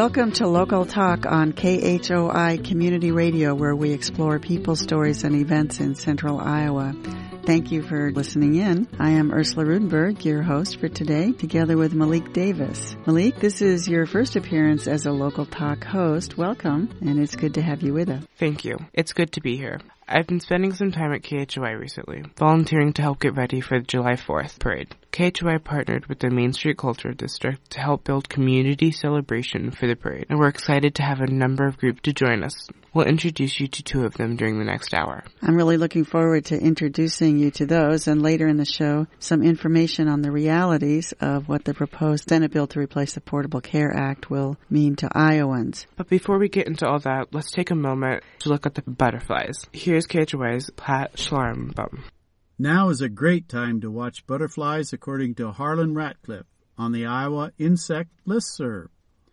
Welcome to Local Talk on KHOI Community Radio, where we explore people, stories, and events in central Iowa. Thank you for listening in. I am Ursula Rudenberg, your host for today, together with Malik Davis. Malik, this is your first appearance as a Local Talk host. Welcome, and it's good to have you with us. Thank you. It's good to be here. I've been spending some time at KHOI recently, volunteering to help get ready for the July 4th parade. KHOI partnered with the Main Street Cultural District to help build community celebration for the parade, and we're excited to have a number of groups to join us. We'll introduce you to two of them during the next hour. I'm really looking forward to introducing you to those, and later in the show, some information on the realities of what the proposed Senate bill to replace the Affordable Care Act will mean to Iowans. But before we get into all that, let's take a moment to look at the butterflies. Here's KHOI's Pat Schlarbaum. Now is a great time to watch butterflies, according to Harlan Ratcliffe on the Iowa Insect Listserv.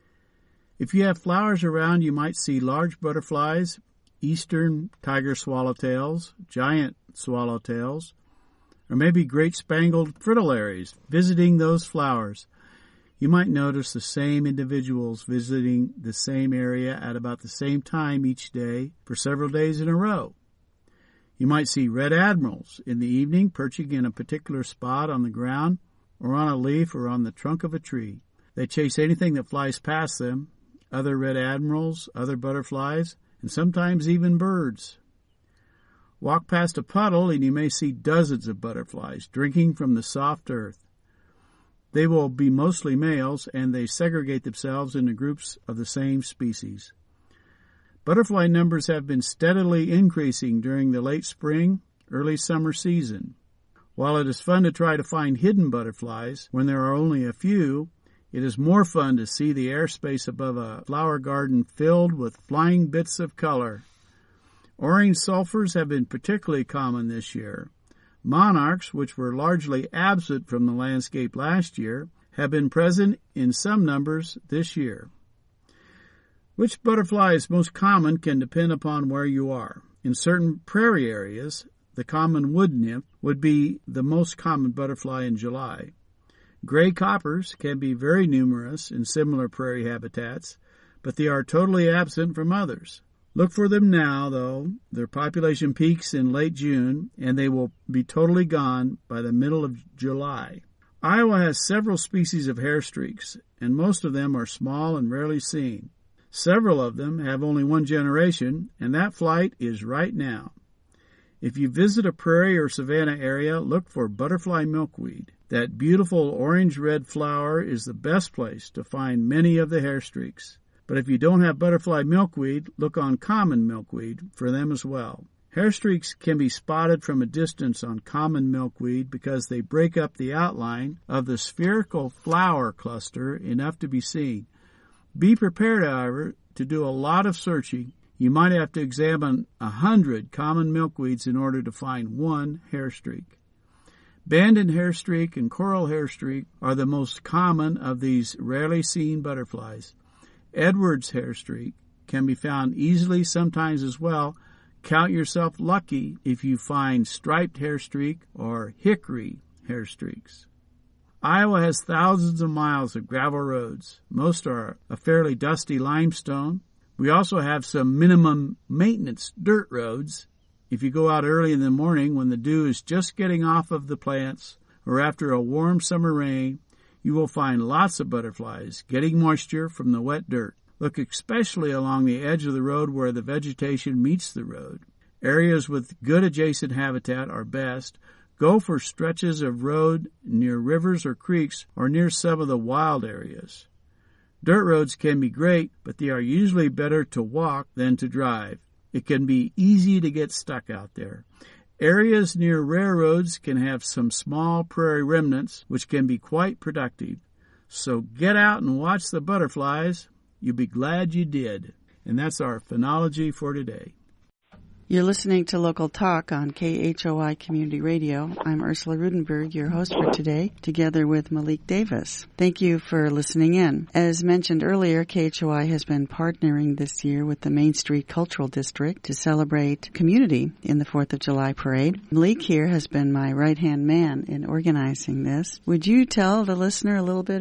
If you have flowers around, you might see large butterflies, eastern tiger swallowtails, giant swallowtails, or maybe great spangled fritillaries visiting those flowers. You might notice the same individuals visiting the same area at about the same time each day for several days in a row. You might see red admirals in the evening perching in a particular spot on the ground or on a leaf or on the trunk of a tree. They chase anything that flies past them, other red admirals, other butterflies, and sometimes even birds. Walk past a puddle and you may see dozens of butterflies drinking from the soft earth. They will be mostly males, and they segregate themselves into groups of the same species. Butterfly numbers have been steadily increasing during the late spring, early summer season. While it is fun to try to find hidden butterflies when there are only a few, it is more fun to see the airspace above a flower garden filled with flying bits of color. Orange sulfurs have been particularly common this year. Monarchs, which were largely absent from the landscape last year, have been present in some numbers this year. Which butterfly is most common can depend upon where you are. In certain prairie areas, the common wood nymph would be the most common butterfly in July. Gray coppers can be very numerous in similar prairie habitats, but they are totally absent from others. Look for them now, though. Their population peaks in late June, and they will be totally gone by the middle of July. Iowa has several species of hair streaks, and most of them are small and rarely seen. Several of them have only one generation, and that flight is right now. If you visit a prairie or savanna area, look for butterfly milkweed. That beautiful orange-red flower is the best place to find many of the hair streaks. But if you don't have butterfly milkweed, look on common milkweed for them as well. Hair streaks can be spotted from a distance on common milkweed because they break up the outline of the spherical flower cluster enough to be seen. Be prepared, however, to do a lot of searching. You might have to examine 100 common milkweeds in order to find one hair streak. Banded hair streak and coral hair streak are the most common of these rarely seen butterflies. Edwards hair streak can be found easily sometimes as well. Count yourself lucky if you find striped hair streak or hickory hair streaks. Iowa has thousands of miles of gravel roads. Most are a fairly dusty limestone. We also have some minimum maintenance dirt roads. If you go out early in the morning when the dew is just getting off of the plants or after a warm summer rain, you will find lots of butterflies getting moisture from the wet dirt. Look especially along the edge of the road where the vegetation meets the road. Areas with good adjacent habitat are best. Go for stretches of road near rivers or creeks or near some of the wild areas. Dirt roads can be great, but they are usually better to walk than to drive. It can be easy to get stuck out there. Areas near railroads can have some small prairie remnants, which can be quite productive. So get out and watch the butterflies. You'll be glad you did. And that's our phenology for today. You're listening to Local Talk on KHOI Community Radio. I'm Ursula Rudenberg, your host for today, together with Malik Davis. Thank you for listening in. As mentioned earlier, KHOI has been partnering this year with the Main Street Cultural District to celebrate community in the 4th of July parade. Malik here has been my right-hand man in organizing this. Would you tell the listener a little bit of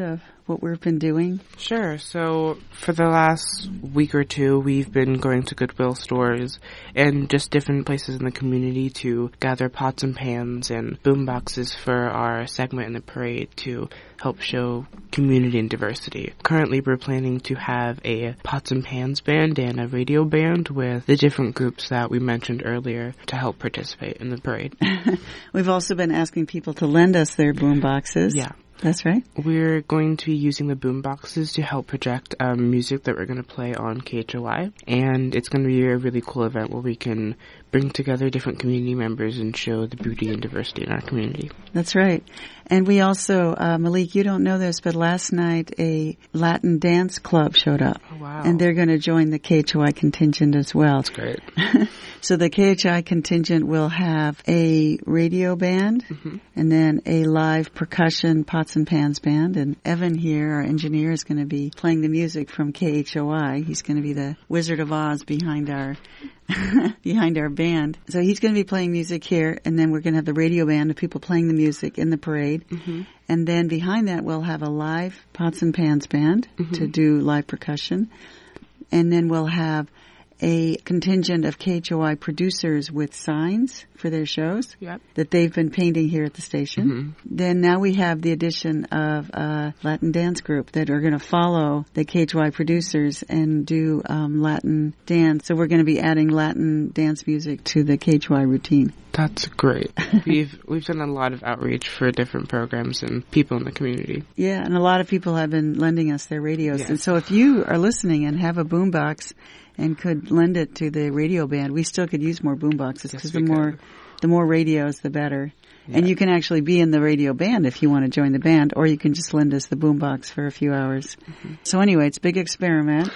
what we've been doing? Sure. So for the last week or two, we've been going to Goodwill stores and just different places in the community to gather pots and pans and boom boxes for our segment in the parade to help show community and diversity. Currently, we're planning to have a pots and pans band and a radio band with the different groups that we mentioned earlier to help participate in the parade. We've also been asking people to lend us their boom boxes. Yeah. That's right. We're going to be using the boom boxes to help project music that we're going to play on KHOI, and it's going to be a really cool event where we can bring together different community members and show the beauty and diversity in our community. That's right. And we also, Malik, you don't know this, but last night a Latin dance club showed up. Oh, wow. And they're going to join the KHOI contingent as well. That's great. So the KHOI contingent will have a radio band and then a live percussion pots and pans band. And Evan here, our engineer, is going to be playing the music from KHOI. He's going to be the Wizard of Oz behind our band. So he's going to be playing music here, and then we're going to have the radio band of people playing the music in the parade. And then behind that, we'll have a live pots and pans band to do live percussion. And then we'll have a contingent of KHOI producers with signs for their shows that they've been painting here at the station. Then now we have the addition of a Latin dance group that are going to follow the KHOI producers and do Latin dance. So we're going to be adding Latin dance music to the KHOI routine. That's great. We've done a lot of outreach for different programs and people in the community. Yeah, and a lot of people have been lending us their radios. Yes. And so if you are listening and have a boombox and could lend it to the radio band, we still could use more boomboxes because the more radios, the better. Yeah. And you can actually be in the radio band if you want to join the band, or you can just lend us the boombox for a few hours. So anyway, it's a big experiment.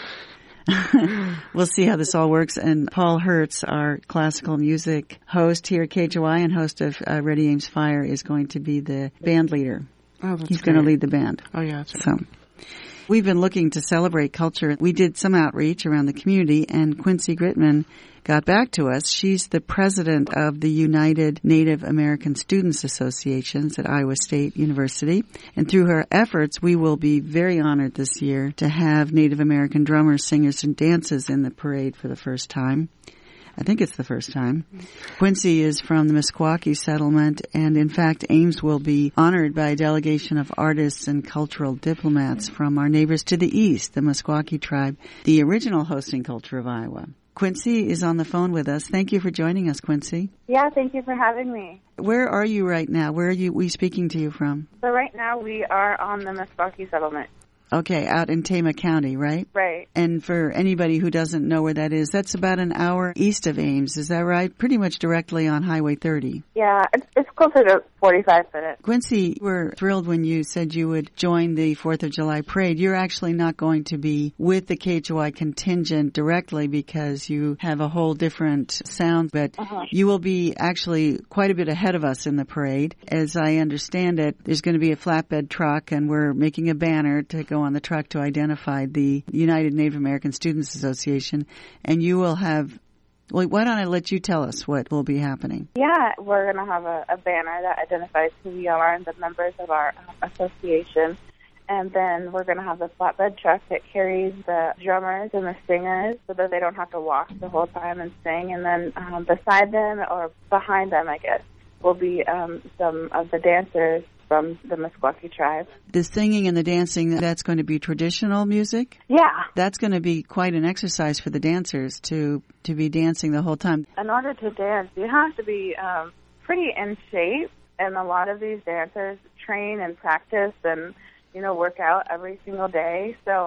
We'll see how this all works. And Paul Hertz, our classical music host here at KHOI and host of Ready Ames Fire, is going to be the band leader. Oh, that's He's going to lead the band. Oh, yeah, that's right. So we've been looking to celebrate culture. We did some outreach around the community, and Quincy Gritman got back to us. She's the president of the United Native American Students Associations at Iowa State University. And through her efforts, we will be very honored this year to have Native American drummers, singers, and dancers in the parade for the first time. I think it's the first time. Quincy is from the Meskwaki settlement, and in fact, Ames will be honored by a delegation of artists and cultural diplomats from our neighbors to the east, the Meskwaki tribe, the original hosting culture of Iowa. Quincy is on the phone with us. Thank you for joining us, Quincy. Yeah, thank you for having me. Where are you right now? Where are we speaking to you from? So right now we are on the Meskwaki settlement. Okay, out in Tama County, right? Right. And for anybody who doesn't know where that is, that's about an hour east of Ames, is that right? Pretty much directly on Highway 30. Yeah, it's closer to 45 minutes. Quincy, we're thrilled when you said you would join the 4th of July parade. You're actually not going to be with the KHOI contingent directly because you have a whole different sound, but you will be actually quite a bit ahead of us in the parade. As I understand it, there's going to be a flatbed truck, and we're making a banner to go on the truck to identify the United Native American Students Association, and you will have, well, why don't I let you tell us what will be happening? Yeah, we're going to have a banner that identifies who we are and the members of our association, and then we're going to have the flatbed truck that carries the drummers and the singers so that they don't have to walk the whole time and sing, and then beside them, or behind them, I guess, will be some of the dancers from the Meskwaki tribe. The singing and the dancing, that's going to be traditional music? Yeah. That's going to be quite an exercise for the dancers to be dancing the whole time. In order to dance, you have to be pretty in shape, and a lot of these dancers train and practice and, work out every single day. So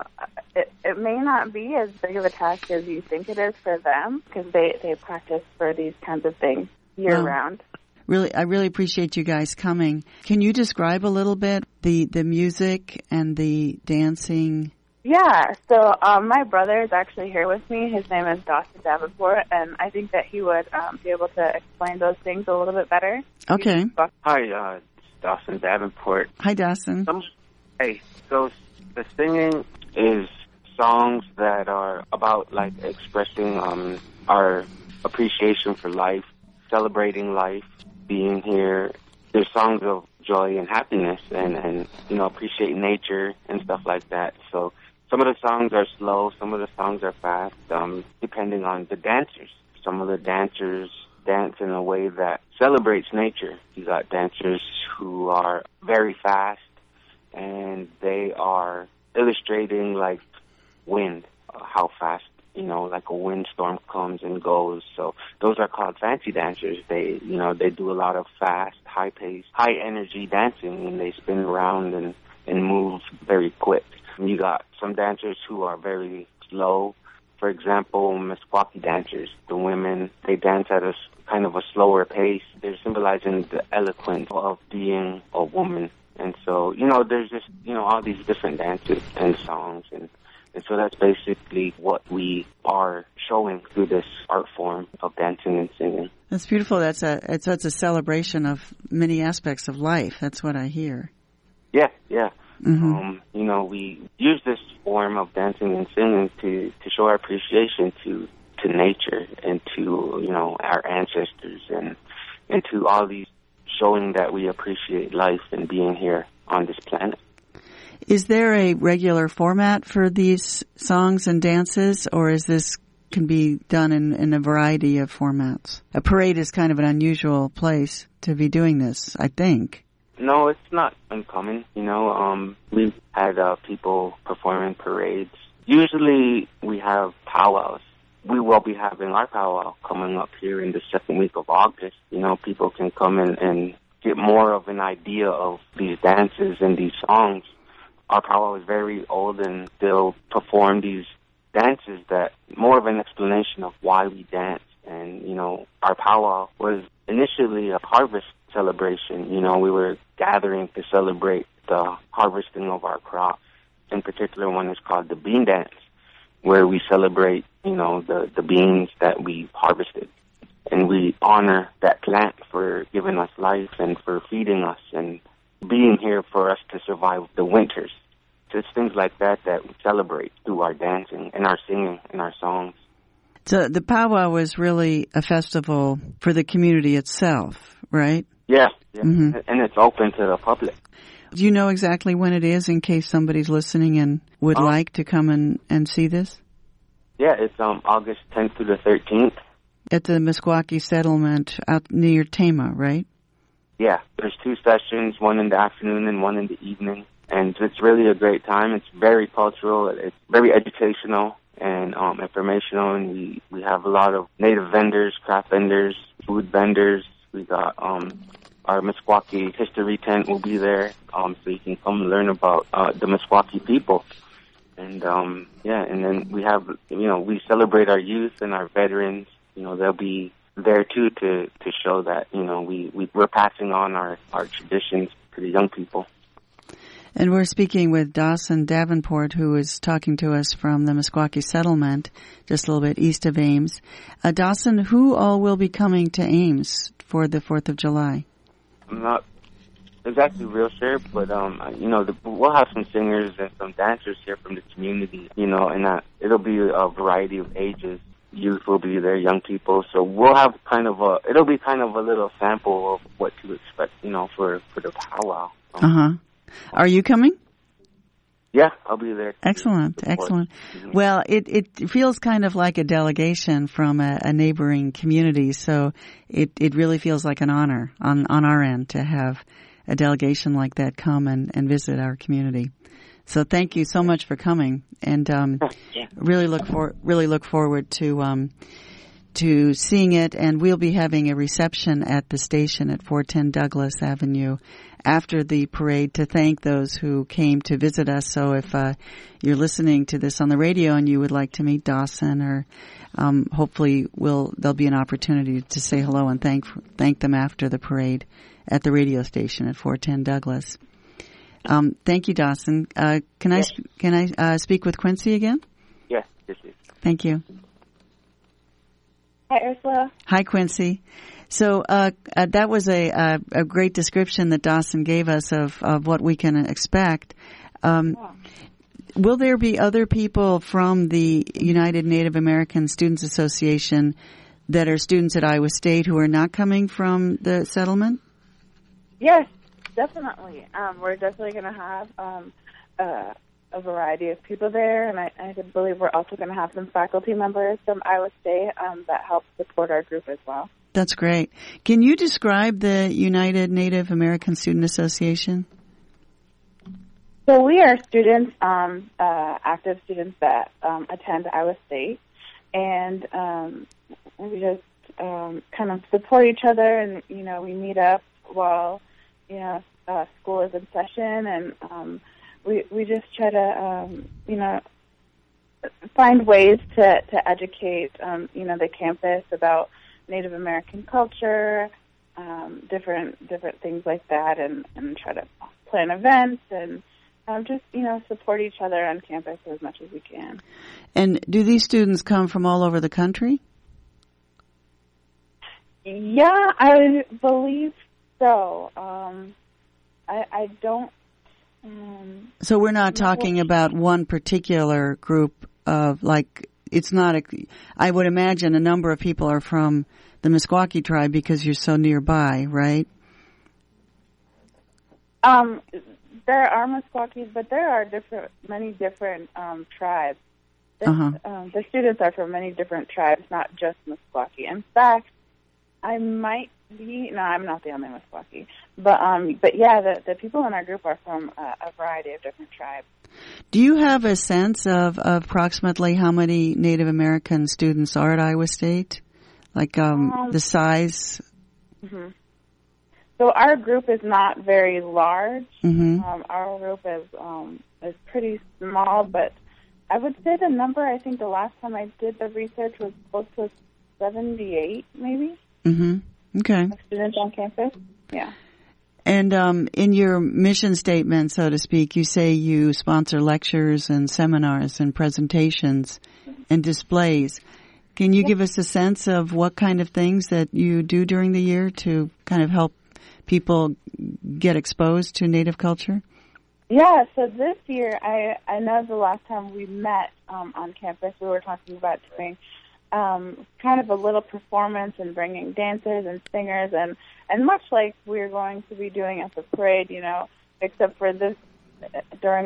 it may not be as big of a task as you think it is for them, because they practice for these kinds of things year-round. I really appreciate you guys coming. Can you describe a little bit the music and the dancing? Yeah, so my brother is actually here with me. His name is Dawson Davenport, and I think that he would be able to explain those things a little bit better. Okay. Hi, it's Dawson Davenport. Hi, Dawson. Hey, so the singing is songs that are about, expressing our appreciation for life, celebrating life, being here. There's songs of joy and happiness and appreciate nature and stuff like that. So some of the songs are slow, some of the songs are fast, depending on the dancers. Some of the dancers dance in a way that celebrates nature. You got dancers who are very fast, and they are illustrating like wind, how fast, like a windstorm comes and goes. So those are called fancy dancers. They do a lot of fast, high-paced, high-energy dancing, and they spin around and move very quick. And you got some dancers who are very slow. For example, Meskwaki dancers. The women, they dance at a kind of a slower pace. They're symbolizing the eloquence of being a woman. And so, there's just, all these different dances and songs. And so that's basically what we are showing through this art form of dancing and singing. That's beautiful. It's a celebration of many aspects of life. That's what I hear. Yeah. Mm-hmm. We use this form of dancing and singing to show our appreciation to nature and to, our ancestors and to all these, showing that we appreciate life and being here on this planet. Is there a regular format for these songs and dances, or is this can be done in a variety of formats? A parade is kind of an unusual place to be doing this, I think. No, it's not uncommon. We've had people performing parades. Usually we have powwows. We will be having our powwow coming up here in the second week of August. People can come in and get more of an idea of these dances and these songs. Our powwow is very old, and they'll perform these dances that more of an explanation of why we dance. And, our powwow was initially a harvest celebration. We were gathering to celebrate the harvesting of our crops. In particular, one is called the bean dance, where we celebrate, the beans that we harvested. And we honor that plant for giving us life and for feeding us and being here for us to survive the winters. So it's things like that we celebrate through our dancing and our singing and our songs. So the powwow was really a festival for the community itself, right? Yeah. Mm-hmm. And it's open to the public. Do you know exactly when it is, in case somebody's listening and would like to come and see this? Yeah, it's August 10th through the 13th. At the Meskwaki settlement out near Tama, right? Yeah, there's 2 sessions, one in the afternoon and one in the evening. And it's really a great time. It's very cultural. It's very educational and informational. And we have a lot of native vendors, craft vendors, food vendors. We got our Meskwaki history tent will be there, so you can come and learn about the Meskwaki people. And and then we have, we celebrate our youth and our veterans. They'll be there too to show that we're passing on our traditions to the young people. And we're speaking with Dawson Davenport, who is talking to us from the Meskwaki settlement, just a little bit east of Ames. Dawson, who all will be coming to Ames for the 4th of July? I'm not exactly real sure, but we'll have some singers and some dancers here from the community, and it'll be a variety of ages. Youth will be there, young people, so we'll have it'll be kind of a little sample of what to expect, for the powwow. Are you coming? Yeah, I'll be there. Excellent. Mm-hmm. Well, it feels kind of like a delegation from a neighboring community, so it really feels like an honor on our end to have a delegation like that come and visit our community. So thank you so much for coming, and really look forward to seeing it. And we'll be having a reception at the station at 410 Douglas Avenue after the parade to thank those who came to visit us. So if you're listening to this on the radio and you would like to meet Dawson, or hopefully there'll be an opportunity to say hello and thank them after the parade at the radio station at 410 Douglas. Thank you, Dawson. Can I speak with Quincy again? Yes, this is. Thank you. Hi, Ursula. Hi, Quincy. So that was a great description that Dawson gave us of what we can expect. Will there be other people from the United Native American Students Association that are students at Iowa State who are not coming from the settlement? Yes. definitely. We're definitely going to have a variety of people there, and I believe we're also going to have some faculty members from Iowa State that help support our group as well. That's great. Can you describe the United Native American Student Association? So we are students, active students that attend Iowa State, and we just kind of support each other, and, you know, we meet up while, you know, school is in session, and we just try to, you know, find ways to educate, you know, the campus about Native American culture, different things like that, and try to plan events and just, you know, support each other on campus as much as we can. And do these students come from all over the country? Yeah, I believe so. I don't. So we're not talking about one particular group of, like, it's not a, I would imagine a number of people are from the Meskwaki tribe because you're so nearby, right? There are Meskwakis, but there are many different tribes. The students are from many different tribes, not just Meskwaki. In fact, I'm not the only Meskwaki, but yeah, the people in our group are from a variety of different tribes. Do you have a sense of approximately how many Native American students are at Iowa State? Like the size? Mm-hmm. So our group is not very large. Mm-hmm. Our group is pretty small, but I would say the number, I think the last time I did the research was close to 78, maybe. Mm-hmm. Okay. Students on campus. Yeah. And in your mission statement, so to speak, you say you sponsor lectures and seminars and presentations and displays. Can you give us a sense of what kind of things that you do during the year to kind of help people get exposed to Native culture? Yeah, so this year, I know the last time we met on campus, we were talking about doing kind of a little performance and bringing dancers and singers, and much like we're going to be doing at the parade, you know, except for this, during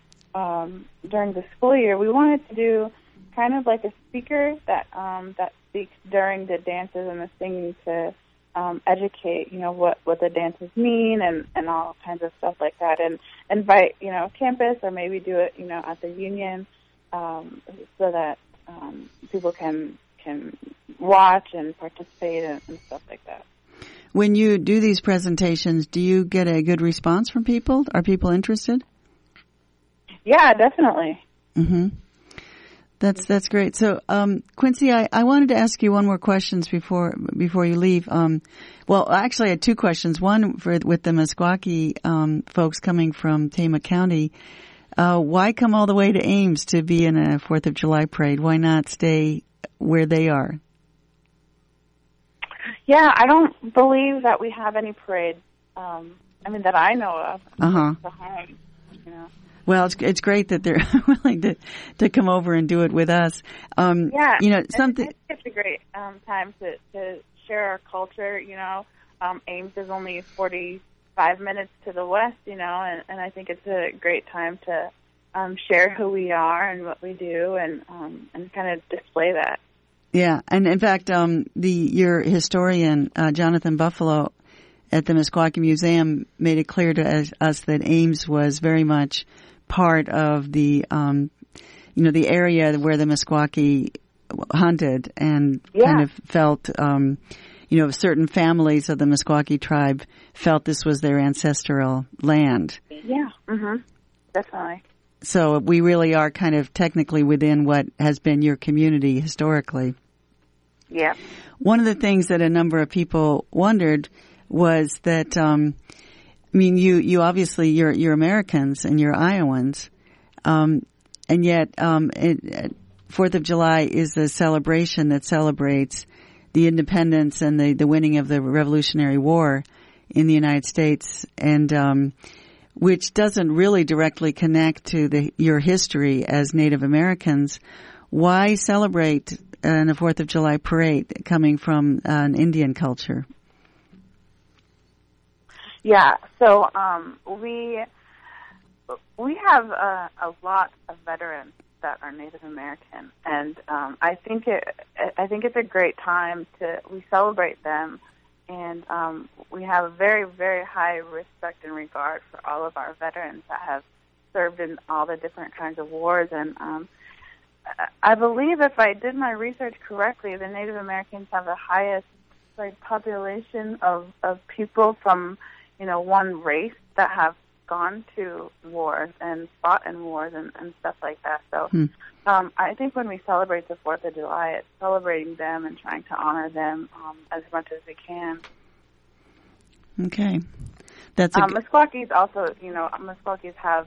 the school year, we wanted to do kind of like a speaker that speaks during the dances and the singing to educate, you know, what the dances mean and all kinds of stuff like that, and invite, you know, campus, or maybe do it, you know, at the union, so that people can watch and participate and stuff like that. When you do these presentations, do you get a good response from people? Are people interested? Yeah, definitely. Mm-hmm. That's great. So, Quincy, I wanted to ask you one more question before you leave. Well, actually, I had two questions. One with the Meskwaki folks coming from Tama County. Why come all the way to Ames to be in a 4th of July parade? Why not stay where they are? Yeah, I don't believe that we have any parade. That I know of. Behind, you know. Well, it's great that they're willing to come over and do it with us. Yeah, you know, something. It's a great time to share our culture. You know, Ames is only 45 minutes to the west. You know, and I think it's a great time to share who we are and what we do, and kind of display that. Yeah, and in fact, your historian Jonathan Buffalo at the Meskwaki Museum made it clear to us that Ames was very much part of the, the area where the Meskwaki hunted and kind of felt, certain families of the Meskwaki tribe felt this was their ancestral land. Yeah, definitely. So we really are kind of technically within what has been your community historically. Yeah. One of the things that a number of people wondered was that, you obviously you're Americans and you're Iowans, and yet 4th of July is a celebration that celebrates the independence and the winning of the Revolutionary War in the United States, and which doesn't really directly connect to your history as Native Americans. Why celebrate in a 4th of July parade coming from an Indian culture? Yeah, so we have a lot of veterans that are Native American, and I think it's a great time we celebrate them, and we have a very, very high respect and regard for all of our veterans that have served in all the different kinds of wars. And I believe, if I did my research correctly, the Native Americans have the highest population of people from one race that have gone to wars and fought in wars and stuff like that. So I think when we celebrate the 4th of July, it's celebrating them and trying to honor them as much as we can. Okay. That's Meskwakis also, Meskwakis have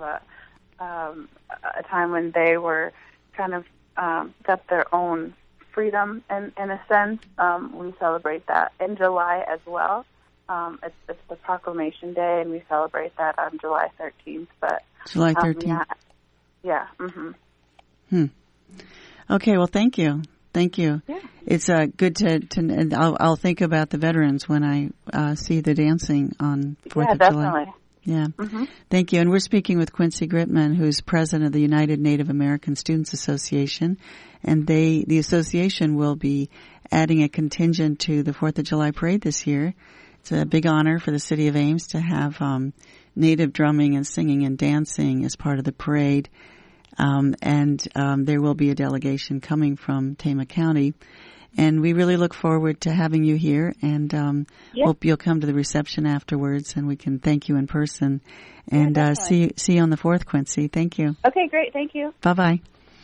a time when they were kind of got their own freedom in a sense. We celebrate that in July as well. It's the Proclamation Day, and we celebrate that on July 13th. But July 13th. Yeah. Mm-hmm. Okay. Well, thank you. Yeah. It's good to and I'll think about the veterans when I see the dancing on 4th of July. Definitely. Yeah. Mm-hmm. Thank you. And we're speaking with Quincy Gritman, who's president of the United Native American Students Association, and the association will be adding a contingent to the 4th of July parade this year. It's a big honor for the city of Ames to have Native drumming and singing and dancing as part of the parade. And there will be a delegation coming from Tama County. And we really look forward to having you here, and hope you'll come to the reception afterwards, and we can thank you in person. And see you on the 4th, Quincy. Thank you. Okay, great. Thank you. Bye-bye.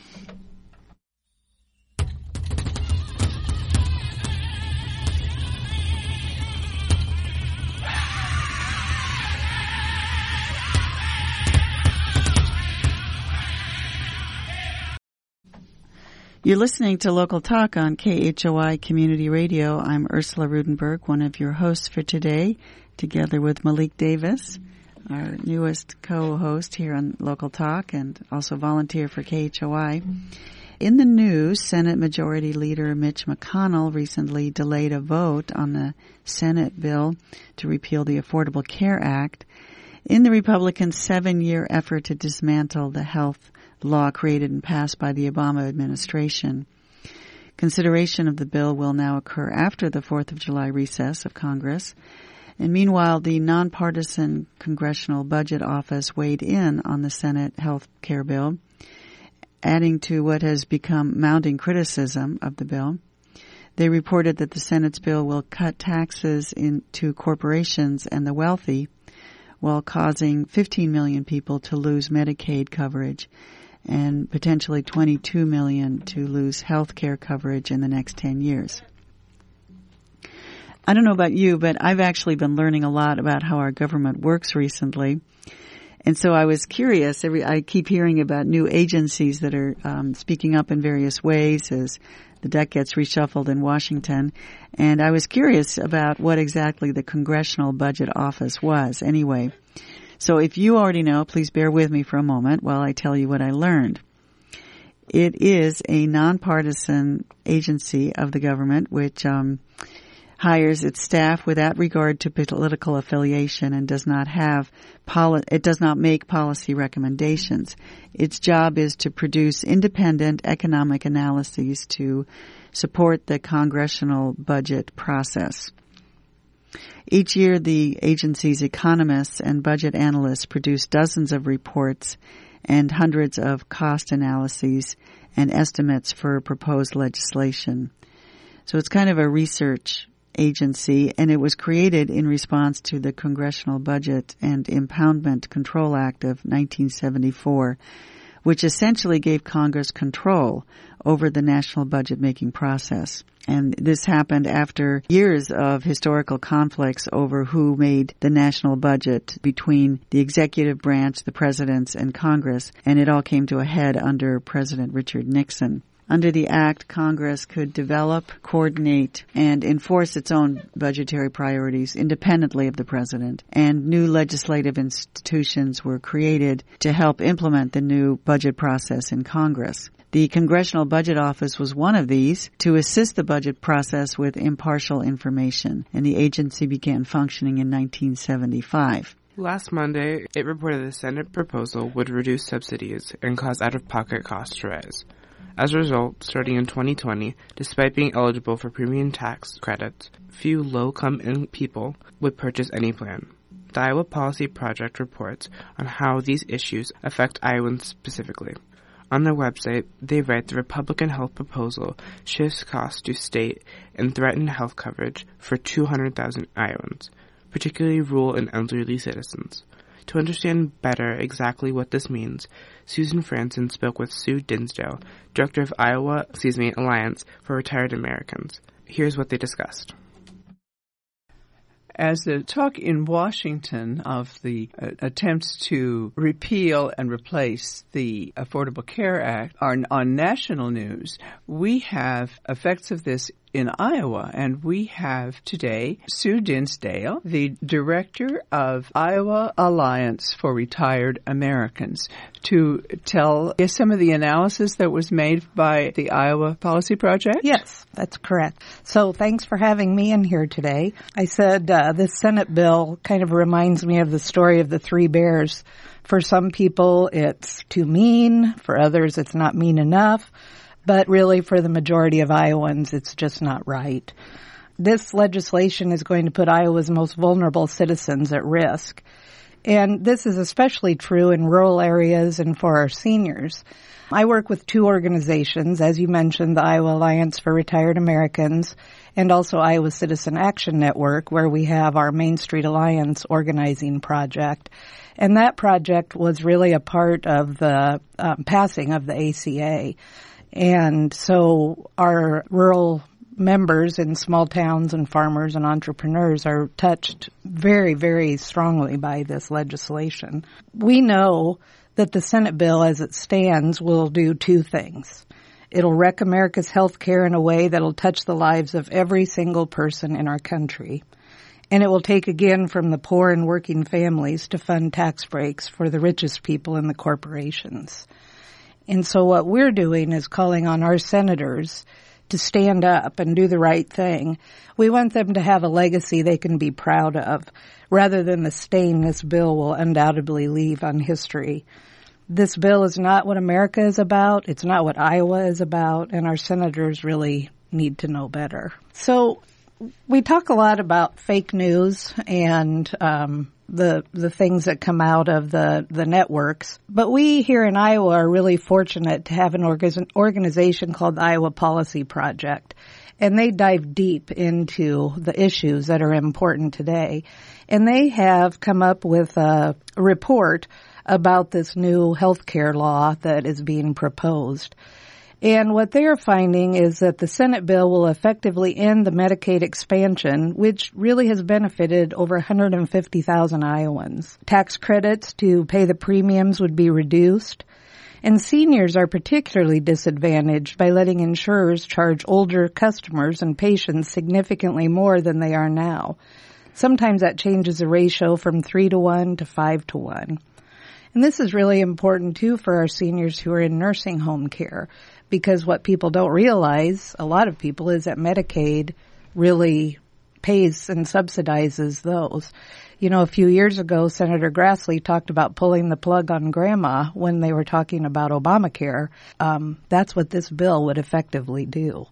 You're listening to Local Talk on KHOI Community Radio. I'm Ursula Rudenberg, one of your hosts for today, together with Malik Davis, our newest co-host here on Local Talk and also volunteer for KHOI. In the news, Senate Majority Leader Mitch McConnell recently delayed a vote on the Senate bill to repeal the Affordable Care Act in the Republicans' 7-year effort to dismantle the health law created and passed by the Obama administration. Consideration of the bill will now occur after the 4th of July recess of Congress. And meanwhile, the nonpartisan Congressional Budget Office weighed in on the Senate health care bill, adding to what has become mounting criticism of the bill. They reported that the Senate's bill will cut taxes into corporations and the wealthy, while causing 15 million people to lose Medicaid coverage and potentially 22 million to lose health care coverage in the next 10 years. I don't know about you, but I've actually been learning a lot about how our government works recently. And so I was curious. I keep hearing about new agencies that are speaking up in various ways as the deck gets reshuffled in Washington. And I was curious about what exactly the Congressional Budget Office was anyway. So if you already know, please bear with me for a moment while I tell you what I learned. It is a nonpartisan agency of the government which hires its staff without regard to political affiliation and does not make policy recommendations. Its job is to produce independent economic analyses to support the congressional budget process. Each year, the agency's economists and budget analysts produce dozens of reports and hundreds of cost analyses and estimates for proposed legislation. So it's kind of a research agency, and it was created in response to the Congressional Budget and Impoundment Control Act of 1974, which essentially gave Congress control over the national budget-making process. And this happened after years of historical conflicts over who made the national budget between the executive branch, the presidents, and Congress, and it all came to a head under President Richard Nixon. Under the Act, Congress could develop, coordinate, and enforce its own budgetary priorities independently of the president, and new legislative institutions were created to help implement the new budget process in Congress. The Congressional Budget Office was one of these to assist the budget process with impartial information, and the agency began functioning in 1975. Last Monday, it reported the Senate proposal would reduce subsidies and cause out-of-pocket costs to rise. As a result, starting in 2020, despite being eligible for premium tax credits, few low-income people would purchase any plan. The Iowa Policy Project reports on how these issues affect Iowans specifically. On their website, they write the Republican health proposal shifts costs to state and threaten health coverage for 200,000 Iowans, particularly rural and elderly citizens. To understand better exactly what this means, Susan Franson spoke with Sue Dinsdale, director of Alliance for Retired Americans. Here's what they discussed. As the talk in Washington of the attempts to repeal and replace the Affordable Care Act are on national news, we have effects of this in Iowa, and we have today Sue Dinsdale, the director of Iowa Alliance for Retired Americans, to tell us some of the analysis that was made by the Iowa Policy Project. Yes, that's correct. So thanks for having me in here today. I said this Senate bill kind of reminds me of the story of the three bears. For some people, it's too mean. For others, it's not mean enough. But really, for the majority of Iowans, it's just not right. This legislation is going to put Iowa's most vulnerable citizens at risk. And this is especially true in rural areas and for our seniors. I work with two organizations, as you mentioned, the Iowa Alliance for Retired Americans and also Iowa Citizen Action Network, where we have our Main Street Alliance organizing project. And that project was really a part of the passing of the ACA. And so our rural members in small towns and farmers and entrepreneurs are touched very, very strongly by this legislation. We know that the Senate bill as it stands will do two things. It'll wreck America's health care in a way that'll touch the lives of every single person in our country. And it will take again from the poor and working families to fund tax breaks for the richest people and the corporations. And so what we're doing is calling on our senators to stand up and do the right thing. We want them to have a legacy they can be proud of, rather than the stain this bill will undoubtedly leave on history. This bill is not what America is about. It's not what Iowa is about, and our senators really need to know better. So we talk a lot about fake news and the things that come out of the networks. But we here in Iowa are really fortunate to have an organization called the Iowa Policy Project. And they dive deep into the issues that are important today. And they have come up with a report about this new health care law that is being proposed. And what they're finding is that the Senate bill will effectively end the Medicaid expansion, which really has benefited over 150,000 Iowans. Tax credits to pay the premiums would be reduced. And seniors are particularly disadvantaged by letting insurers charge older customers and patients significantly more than they are now. Sometimes that changes the ratio from 3-to-1 to 5-to-1. And this is really important, too, for our seniors who are in nursing home care, because what people don't realize, a lot of people, is that Medicaid really pays and subsidizes those. You know, a few years ago, Senator Grassley talked about pulling the plug on grandma when they were talking about Obamacare. That's what this bill would effectively do.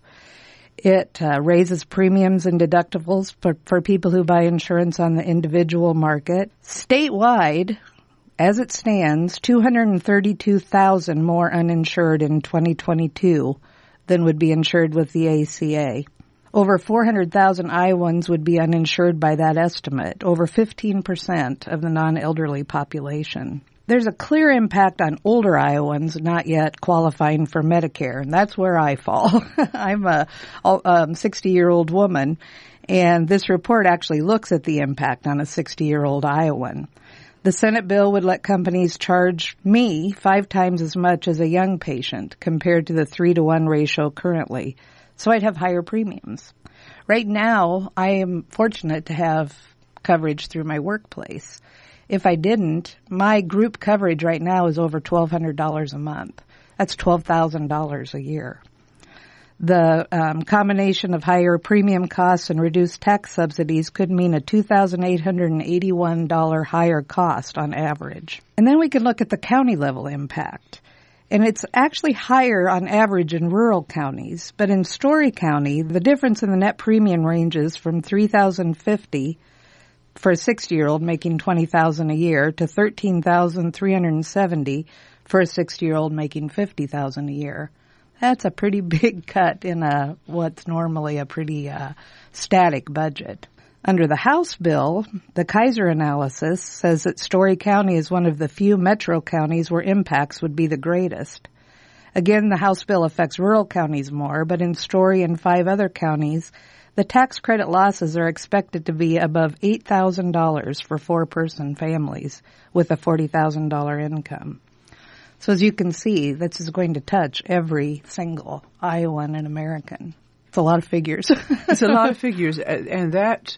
It raises premiums and deductibles for people who buy insurance on the individual market. Statewide, as it stands, 232,000 more uninsured in 2022 than would be insured with the ACA. Over 400,000 Iowans would be uninsured by that estimate, over 15% of the non-elderly population. There's a clear impact on older Iowans not yet qualifying for Medicare, and that's where I fall. I'm a 60-year-old woman, and this report actually looks at the impact on a 60-year-old Iowan. The Senate bill would let companies charge me 5 times as much as a young patient compared to the 3-to-1 ratio currently. So I'd have higher premiums. Right now, I am fortunate to have coverage through my workplace. If I didn't, my group coverage right now is over $1,200 a month. That's $12,000 a year. The combination of higher premium costs and reduced tax subsidies could mean a $2,881 higher cost on average. And then we can look at the county level impact. And it's actually higher on average in rural counties. But in Story County, the difference in the net premium ranges from $3,050 for a 60-year-old making $20,000 a year to $13,370 for a 60-year-old making $50,000 a year. That's a pretty big cut in what's normally a pretty static budget. Under the House bill, the Kaiser analysis says that Story County is one of the few metro counties where impacts would be the greatest. Again, the House bill affects rural counties more, but in Story and 5 other counties, the tax credit losses are expected to be above $8,000 for 4-person families with a $40,000 income. So as you can see, this is going to touch every single Iowan and American. It's a lot of figures. It's a lot of figures, and that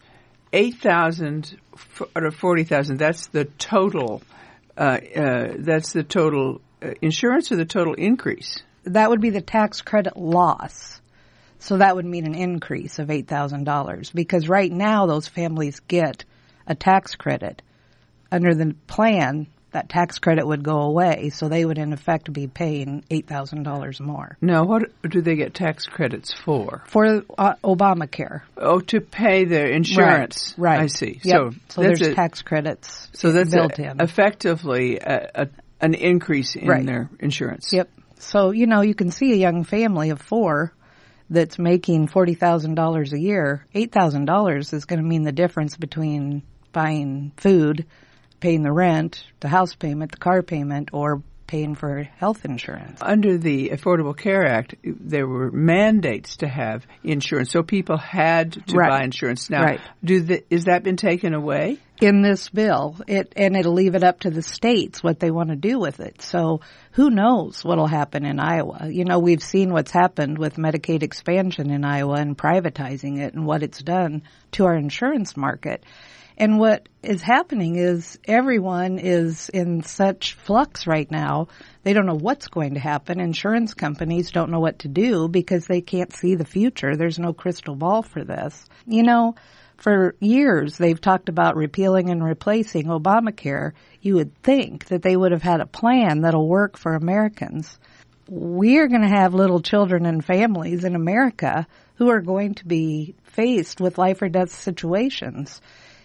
8,000 or 40,000. That's the total. That's the total insurance or the total increase. That would be the tax credit loss. So that would mean an increase of $8,000 because right now those families get a tax credit. Under the plan, that tax credit would go away, so they would in effect be paying $8,000 more. Now, what do they get tax credits for? For Obamacare. Oh, to pay their insurance. Right. I see. Yep. So there's tax credits that's built in. Effectively an increase in their insurance. Yep. So, you can see a young family of 4 that's making $40,000 a year. $8,000 is going to mean the difference between buying food, paying the rent, the house payment, the car payment, or paying for health insurance. Under the Affordable Care Act, there were mandates to have insurance, so people had to buy insurance. Now, is that been taken away? In this bill, it'll leave it up to the states what they want to do with it. So who knows what will happen in Iowa? We've seen what's happened with Medicaid expansion in Iowa and privatizing it and what it's done to our insurance market. And what is happening is everyone is in such flux right now. They don't know what's going to happen. Insurance companies don't know what to do because they can't see the future. There's no crystal ball for this. For years they've talked about repealing and replacing Obamacare. You would think that they would have had a plan that'll work for Americans. We are going to have little children and families in America who are going to be faced with life or death situations.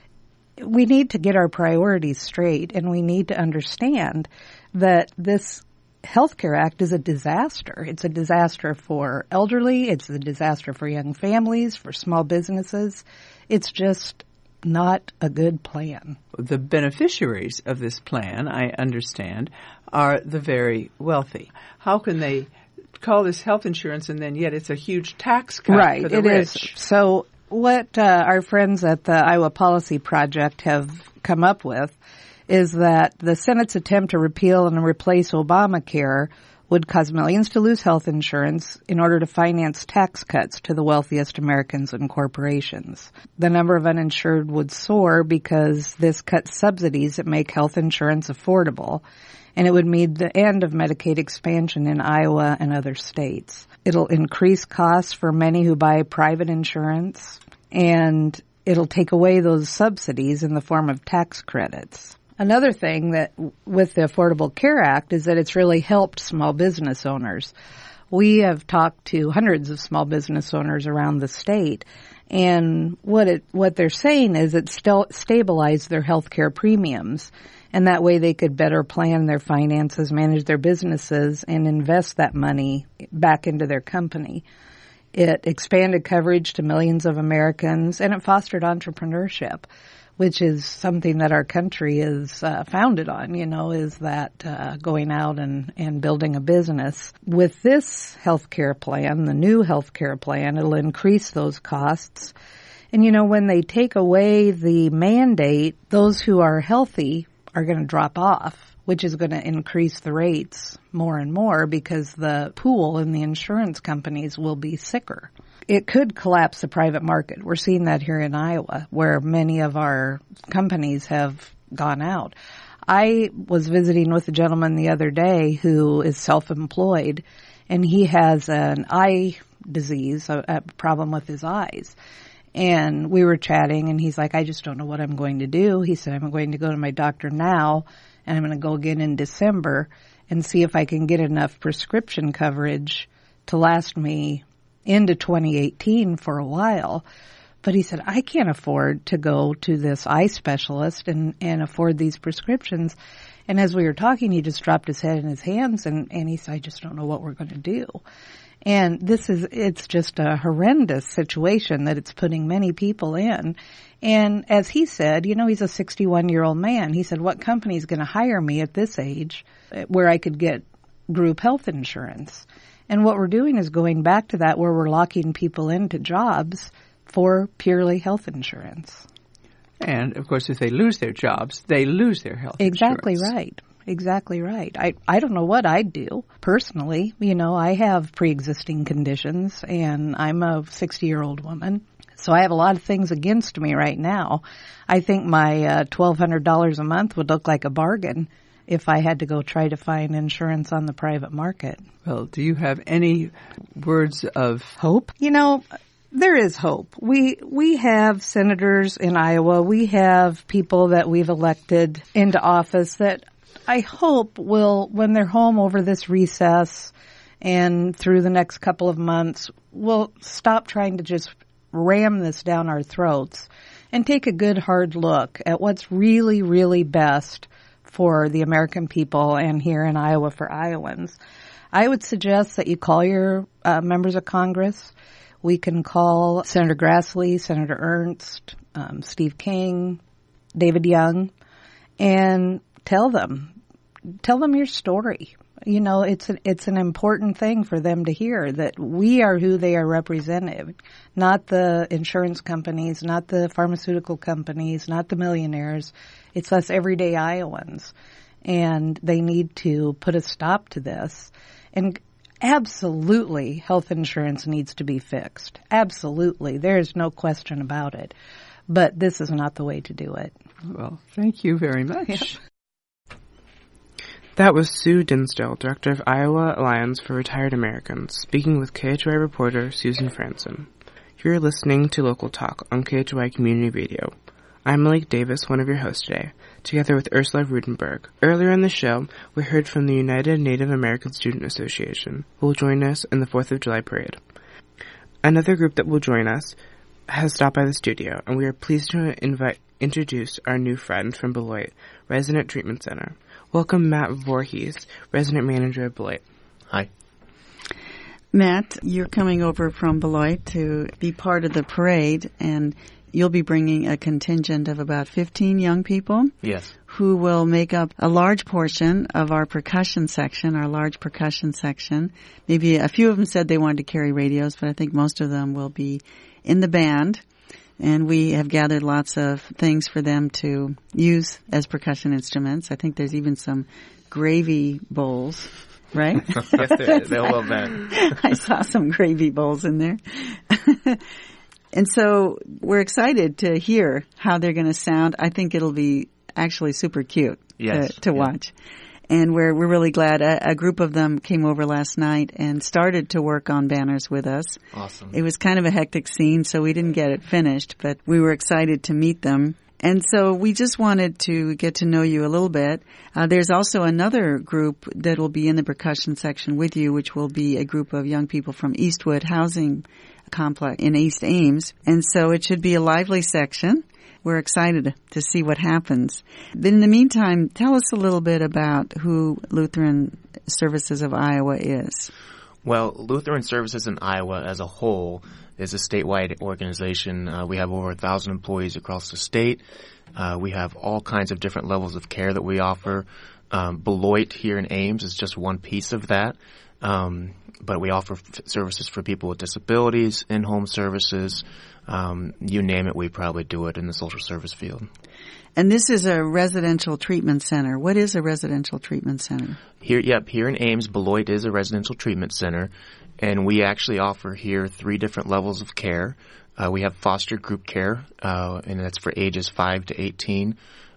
We need to get our priorities straight, and we need to understand that this Healthcare Act is a disaster. It's a disaster for elderly. It's a disaster for young families, for small businesses. It's just not a good plan. The beneficiaries of this plan, I understand, are the very wealthy. How can they call this health insurance and then yet it's a huge tax cut for the rich? It is. So what our friends at the Iowa Policy Project have come up with is that the Senate's attempt to repeal and replace Obamacare would cause millions to lose health insurance in order to finance tax cuts to the wealthiest Americans and corporations. The number of uninsured would soar because this cuts subsidies that make health insurance affordable, and it would mean the end of Medicaid expansion in Iowa and other states. It'll increase costs for many who buy private insurance, and it'll take away those subsidies in the form of tax credits. Another thing that with the Affordable Care Act is that it's really helped small business owners. We have talked to hundreds of small business owners around the state, and what they're saying is it still stabilized their health care premiums, and that way they could better plan their finances, manage their businesses, and invest that money back into their company. It expanded coverage to millions of Americans, and it fostered entrepreneurship, which is something that our country is founded on, is that going out and building a business. With this healthcare plan, the new healthcare plan, it'll increase those costs. And, when they take away the mandate, those who are healthy are going to drop off, which is going to increase the rates more and more because the pool in the insurance companies will be sicker. It could collapse the private market. We're seeing that here in Iowa, where many of our companies have gone out. I was visiting with a gentleman the other day who is self-employed, and he has an eye disease, a problem with his eyes. And we were chatting, and he's like, I just don't know what I'm going to do. He said, I'm going to go to my doctor now, and I'm going to go again in December and see if I can get enough prescription coverage to last me into 2018 for a while. But he said, I can't afford to go to this eye specialist and afford these prescriptions. And as we were talking, he just dropped his head in his hands, and he said, I just don't know what we're going to do. And it's just a horrendous situation that it's putting many people in. And as he said, he's a 61-year-old man. He said, what company is going to hire me at this age where I could get group health insurance? And what we're doing is going back to that, where we're locking people into jobs for purely health insurance. And, of course, if they lose their jobs, they lose their health Exactly insurance. Right. Exactly right. I don't know what I'd do personally. I have pre-existing conditions, and I'm a 60-year-old woman, so I have a lot of things against me right now. I think my $1,200 a month would look like a bargain if I had to go try to find insurance on the private market. Well, do you have any words of hope? There is hope. We have senators in Iowa. We have people that we've elected into office that I hope will, when they're home over this recess and through the next couple of months, will stop trying to just ram this down our throats and take a good hard look at what's really, really best for the American people and here in Iowa for Iowans. I would suggest that you call your members of Congress. We can call Senator Grassley, Senator Ernst, Steve King, David Young, and tell them your story. It's an important thing for them to hear, that we are who they are representing, not the insurance companies, not the pharmaceutical companies, not the millionaires. It's us everyday Iowans, and they need to put a stop to this. And absolutely, health insurance needs to be fixed. Absolutely. There is no question about it. But this is not the way to do it. Well, thank you very much. Yeah. That was Sue Dinsdale, Director of Iowa Alliance for Retired Americans, speaking with KHOI reporter Susan Franson. You're listening to Local Talk on KHOI Community Radio. I'm Malik Davis, one of your hosts today, together with Ursula Rudenberg. Earlier in the show, we heard from the United Native American Student Association, who will join us in the 4th of July parade. Another group that will join us has stopped by the studio, and we are pleased to introduce our new friend from Beloit, Resident Treatment Center. Welcome Matt Voorhees, Resident Manager at Beloit. Hi. Matt, you're coming over from Beloit to be part of the parade, and you'll be bringing a contingent of about 15 young people. Yes. Who will make up a large portion of our percussion section, our large percussion section. Maybe a few of them said they wanted to carry radios, but I think most of them will be in the band. And we have gathered lots of things for them to use as percussion instruments. I think there's even some gravy bowls, right? Yes, there is. They'll love that. I saw some gravy bowls in there. And so we're excited to hear how they're going to sound. I think it'll be actually super cute to watch. And we're really glad a group of them came over last night and started to work on banners with us. Awesome. It was kind of a hectic scene, so we didn't get it finished, but we were excited to meet them. And so we just wanted to get to know you a little bit. There's also another group that will be in the percussion section with you, which will be a group of young people from Eastwood Housing Complex in East Ames. And so it should be a lively section. We're excited to see what happens. But in the meantime, tell us a little bit about who Lutheran Services of Iowa is. Well, Lutheran Services in Iowa as a whole is a statewide organization. We have over 1,000 employees across the state. We have all kinds of different levels of care that we offer. Beloit here in Ames is just one piece of that. But we offer services for people with disabilities, in-home services. You name it, we probably do it in the social service field. And this is a residential treatment center. What is a residential treatment center? Here in Ames, Beloit is a residential treatment center, and we actually offer here 3 different levels of care. We have foster group care, and that's for ages 5 to 18.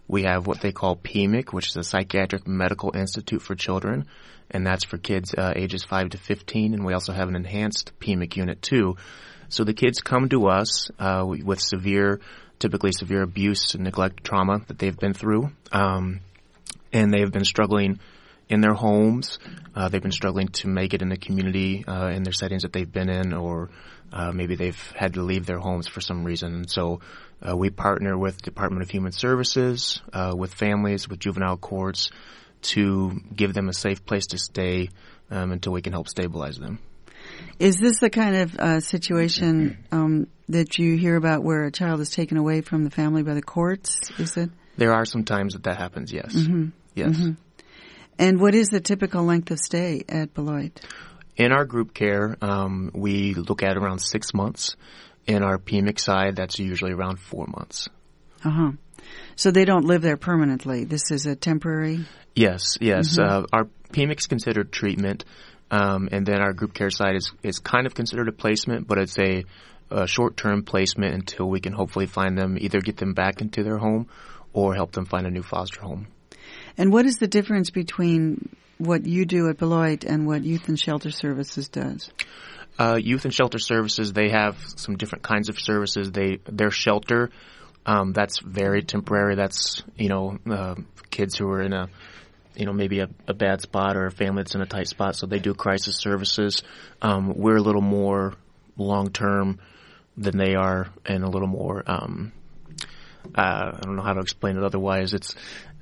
We have what they call PMIC, which is a Psychiatric Medical Institute for Children, and that's for kids ages 5 to 15. And we also have an enhanced PMIC unit too. So the kids come to us with typically severe abuse and neglect trauma that they've been through, and they've been struggling in their homes. They've been struggling to make it in the community in their settings that they've been in, or maybe they've had to leave their homes for some reason. And so we partner with Department of Human Services, with families, with juvenile courts, to give them a safe place to stay until we can help stabilize them. Is this the kind of situation that you hear about where a child is taken away from the family by the courts? Is it? There are some times that happens, yes. Mm-hmm. Yes. Mm-hmm. And what is the typical length of stay at Beloit? In our group care, we look at around 6 months. In our PMIC side, that's usually around 4 months. Uh-huh. So they don't live there permanently. This is a temporary? Yes. Mm-hmm. Our PMIC is considered treatment, and then our group care side is kind of considered a placement, but it's a short-term placement until we can hopefully find them, either get them back into their home or help them find a new foster home. And what is the difference between what you do at Beloit and what Youth and Shelter Services does? Youth and Shelter Services, they have some different kinds of services. Their shelter, that's very temporary. That's, kids who are in maybe a bad spot, or a family that's in a tight spot, so they do crisis services. We're a little more long-term than they are, and a little more, I don't know how to explain it otherwise. It's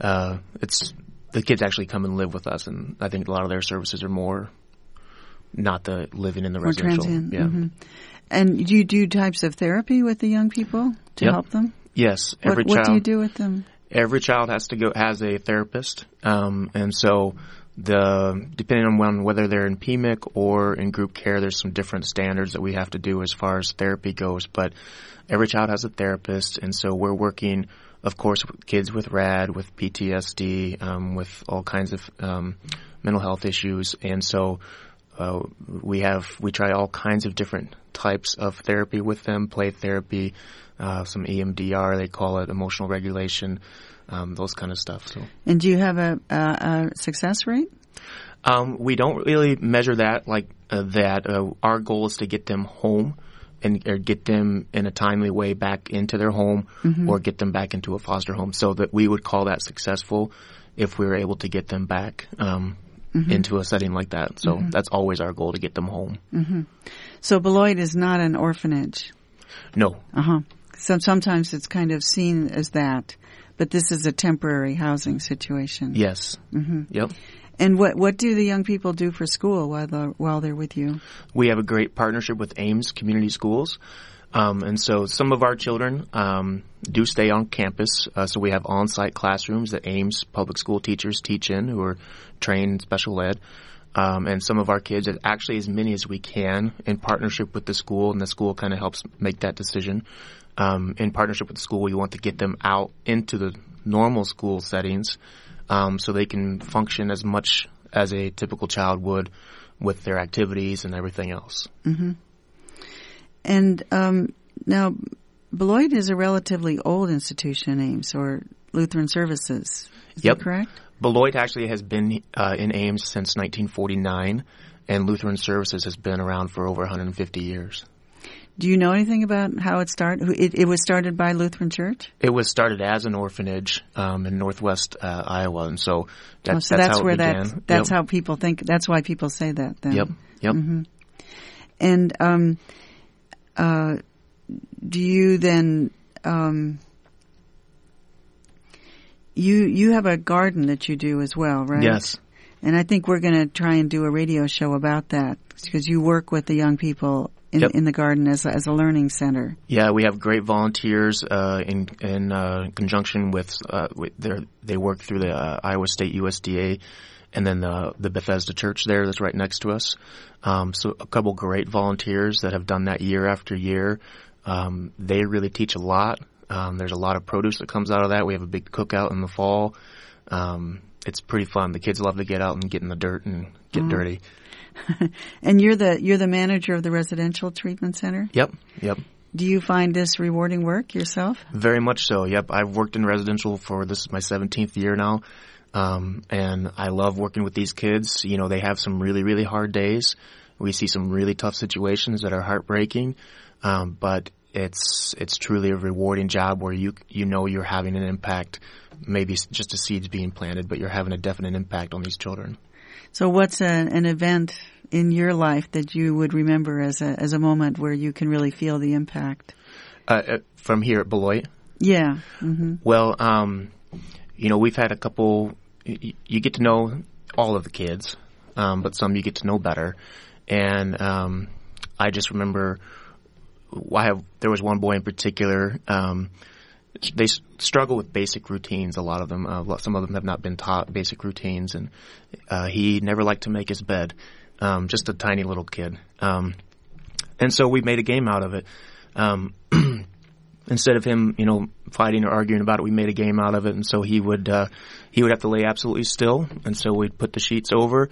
the kids actually come and live with us, and I think a lot of their services are more not the living in the more residential. Transient. Yeah. Mm-hmm. And do you do types of therapy with the young people to help them? Yes. What do you do with them? Every child has a therapist, and so depending on whether they're in PMIC or in group care, there's some different standards that we have to do as far as therapy goes. But every child has a therapist, and so we're working, of course, with kids with RAD, with PTSD, with all kinds of mental health issues, and so we try all kinds of different types of therapy with them: play therapy, some EMDR, they call it, emotional regulation, those kind of stuff. So. And do you have a success rate? We don't really measure that like that. Our goal is to get them home or get them in a timely way back into their home, mm-hmm. or get them back into a foster home, so that we would call that successful if we were able to get them back mm-hmm. into a setting like that. So mm-hmm. that's always our goal, to get them home. Mm-hmm. So Beloit is not an orphanage? No. Uh-huh. So sometimes it's kind of seen as that, but this is a temporary housing situation. Yes. Mm-hmm. Yep. And what do the young people do for school while they're with you? We have a great partnership with Ames Community Schools. And so some of our children do stay on campus. So we have on-site classrooms that Ames public school teachers teach in, who are trained in special ed. And some of our kids, actually as many as we can, in partnership with the school, and the school kind of helps make that decision. In partnership with the school, we want to get them out into the normal school settings, so they can function as much as a typical child would with their activities and everything else. Mm-hmm. And now, Beloit is a relatively old institution, Ames, or Lutheran Services. Is that correct? Beloit actually has been in Ames since 1949, and Lutheran Services has been around for over 150 years. Do you know anything about how it started? It was started by Lutheran Church? It was started as an orphanage in northwest Iowa, and so that's how it began. That's how people think. That's why people say that then. Yep. Mm-hmm. And do you then you have a garden that you do as well, right? Yes. And I think we're going to try and do a radio show about that, because you work with the young people in the garden as a learning center. Yeah, we have great volunteers in conjunction with they work through the Iowa State USDA, and then the Bethesda Church there that's right next to us. So a couple great volunteers that have done that year after year. They really teach a lot. There's a lot of produce that comes out of that. We have a big cookout in the fall. It's pretty fun. The kids love to get out and get in the dirt and get dirty. And you're the manager of the residential treatment center? Yep. Do you find this rewarding work yourself? Very much so, yep. I've worked in residential this is my 17th year now, and I love working with these kids. You know, they have some really, really hard days. We see some really tough situations that are heartbreaking, but it's truly a rewarding job where you know you're having an impact. Maybe just a seed's being planted, but you're having a definite impact on these children. So what's an event in your life that you would remember as a moment where you can really feel the impact? From here at Beloit? Yeah. Mm-hmm. Well, you know, we've had a couple, you get to know all of the kids, but some you get to know better. And I just remember there was one boy in particular, they struggle with basic routines, a lot of them. Some of them have not been taught basic routines, and he never liked to make his bed. Just a tiny little kid. And so we made a game out of it. Instead of him, you know, fighting or arguing about it, we made a game out of it. And so he would have to lay absolutely still. And so we'd put the sheets over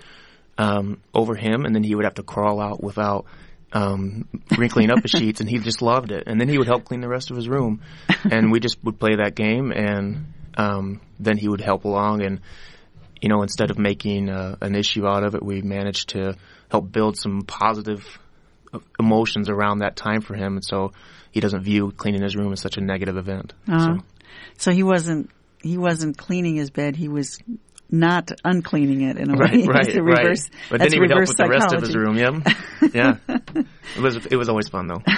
him, and then he would have to crawl out without wrinkling up the sheets, and he just loved it. And then he would help clean the rest of his room. And we just would play that game, and then he would help along. And, you know, instead of making an issue out of it, we managed to help build some positive emotions around that time for him. And so he doesn't view cleaning his room as such a negative event. So he wasn't cleaning his bed. He was not uncleaning it in a way. Right. But then he would help with the rest of his room. Yeah. It was always fun though.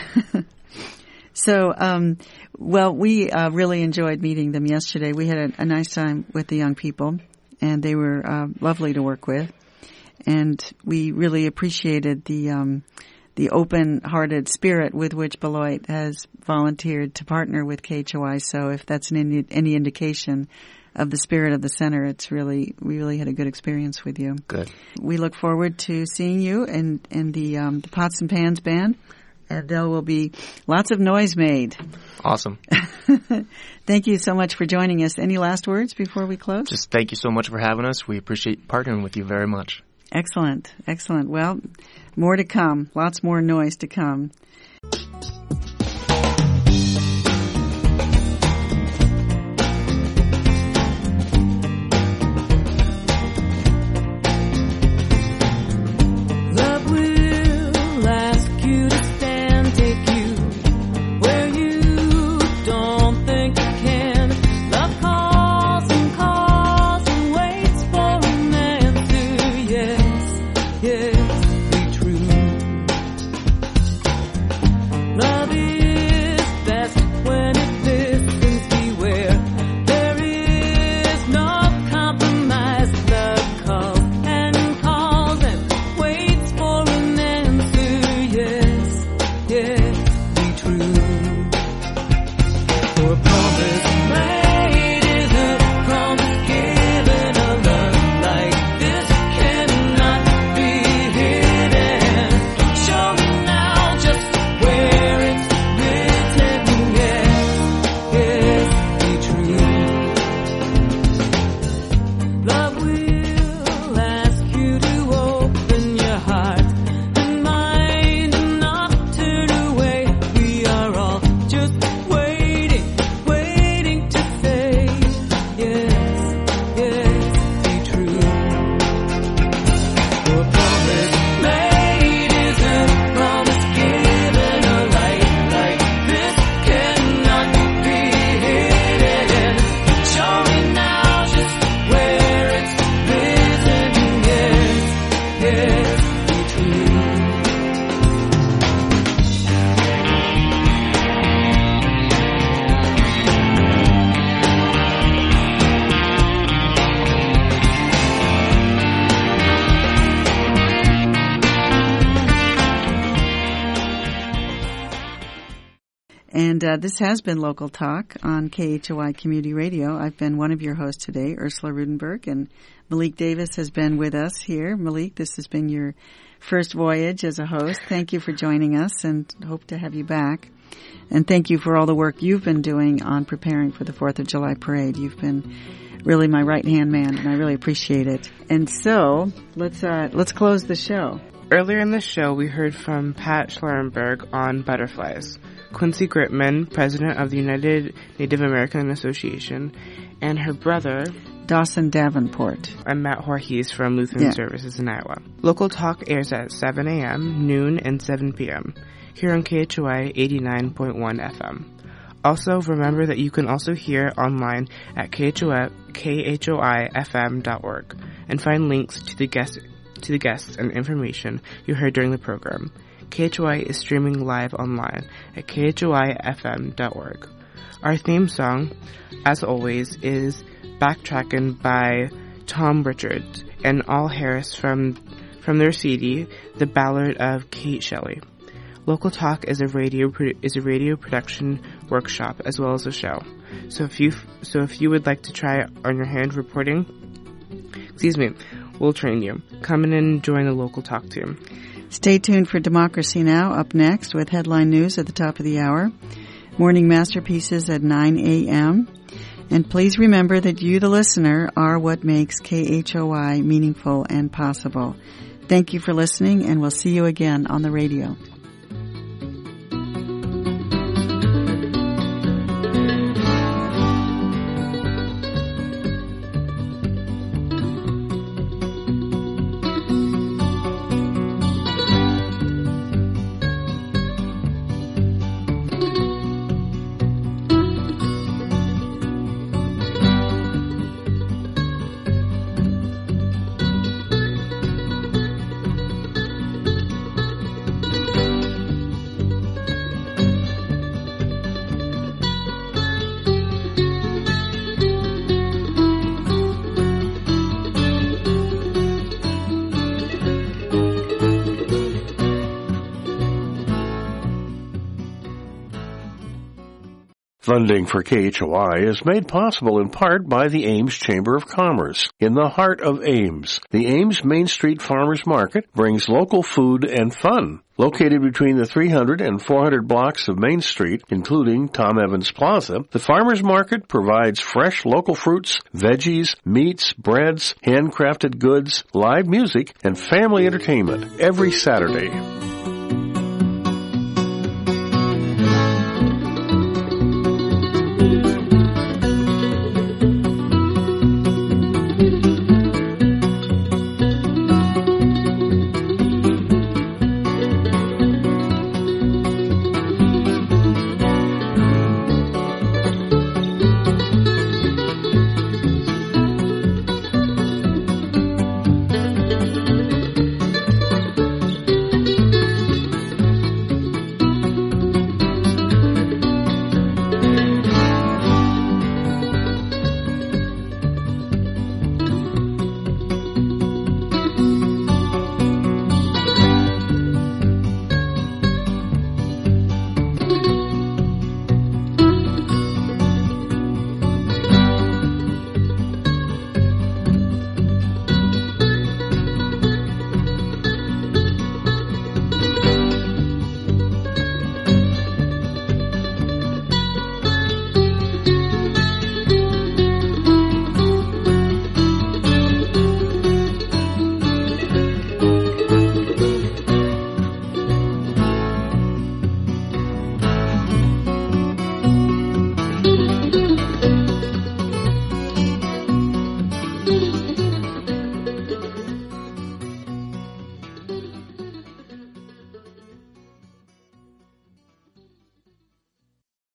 So, well, we really enjoyed meeting them yesterday. We had a nice time with the young people, and they were lovely to work with. And we really appreciated the open-hearted spirit with which Beloit has volunteered to partner with KHOI. So if that's any indication of the spirit of the center, we really had a good experience with you. Good. We look forward to seeing you in the Pots and Pans band, and there will be lots of noise made. Awesome. Thank you so much for joining us. Any last words before we close? Just thank you so much for having us. We appreciate partnering with you very much. Excellent. Well, more to come. Lots more noise to come. And this has been Local Talk on KHOI Community Radio. I've been one of your hosts today, Ursula Rudenberg, and Malik Davis has been with us here. Malik, this has been your first voyage as a host. Thank you for joining us, and hope to have you back. And thank you for all the work you've been doing on preparing for the 4th of July parade. You've been really my right-hand man, and I really appreciate it. And so, let's close the show. Earlier in the show, we heard from Pat Schlarenberg on butterflies. Quincy Gritman, president of the United Native American Association, and her brother, Dawson Davenport. I'm Matt Voorhees from Lutheran Services in Iowa. Local Talk airs at 7 a.m., noon, and 7 p.m. here on KHOI 89.1 FM. Also, remember that you can also hear online at KHOIFM.org and find links to the guests and information you heard during the program. KHOI is streaming live online at KHOIFM.org. Our theme song, as always, is Backtrackin' by Tom Richards and Al Harris from their CD, The Ballad of Kate Shelley. Local Talk is a radio production workshop as well as a show. So if you would like to try on your hand reporting, we'll train you. Come in and join the Local Talk team. Stay tuned for Democracy Now! Up next with headline news at the top of the hour. Morning Masterpieces at 9 a.m. And please remember that you, the listener, are what makes KHOI meaningful and possible. Thank you for listening, and we'll see you again on the radio. Funding for KHOI is made possible in part by the Ames Chamber of Commerce. In the heart of Ames, the Ames Main Street Farmers Market brings local food and fun. Located between the 300 and 400 blocks of Main Street, including Tom Evans Plaza, the Farmers Market provides fresh local fruits, veggies, meats, breads, handcrafted goods, live music, and family entertainment every Saturday.